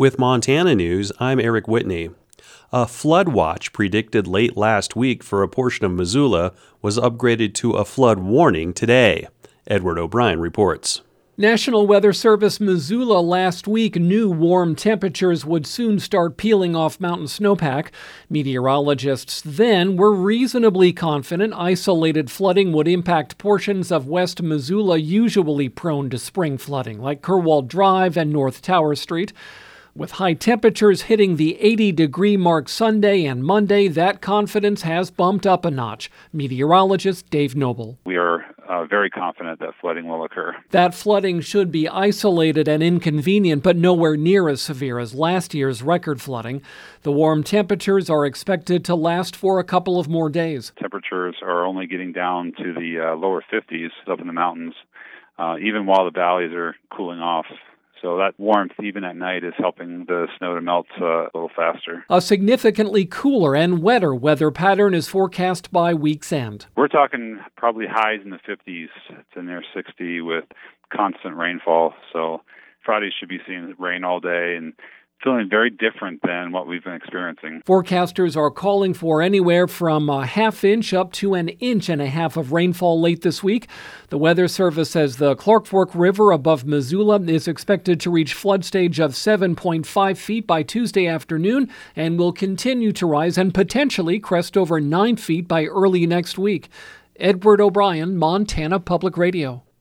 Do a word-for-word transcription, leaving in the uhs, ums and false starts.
With Montana News, I'm Eric Whitney. A flood watch predicted late last week for a portion of Missoula was upgraded to a flood warning today. Edward O'Brien reports. National Weather Service Missoula last week knew warm temperatures would soon start peeling off mountain snowpack. Meteorologists then were reasonably confident isolated flooding would impact portions of West Missoula usually prone to spring flooding, like Kerwald Drive and North Tower Street. With high temperatures hitting the eighty-degree mark Sunday and Monday, that confidence has bumped up a notch. Meteorologist Dave Noble. We are uh, very confident that flooding will occur. That flooding should be isolated and inconvenient, but nowhere near as severe as last year's record flooding. The warm temperatures are expected to last for a couple of more days. Temperatures are only getting down to the uh, lower fifties up in the mountains, uh, even while the valleys are cooling off. So that warmth, even at night, is helping the snow to melt uh, a little faster. A significantly cooler and wetter weather pattern is forecast by week's end. We're talking probably highs in the fifties to near sixty with constant rainfall. So Friday should be seeing rain all day and feeling very different than what we've been experiencing. Forecasters are calling for anywhere from a half inch up to an inch and a half of rainfall late this week. The Weather Service says the Clark Fork River above Missoula is expected to reach flood stage of seven point five feet by Tuesday afternoon and will continue to rise and potentially crest over nine feet by early next week. Edward O'Brien, Montana Public Radio.